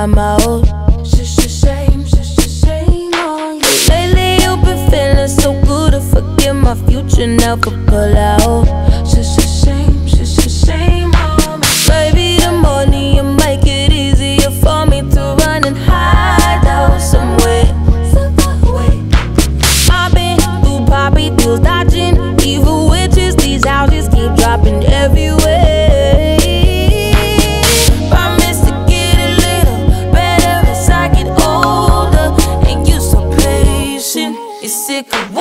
by my old. Shame on you. Lately you've been feeling so good, I forget my future now for pull out. Shame on me. Maybe the money will make it easier for me to run and hide out somewhere. I've been through poppy pills, dodging evil witches. These houses keep dropping everywhere. Promise to get a little better as I get older. And you so patient, you're sick of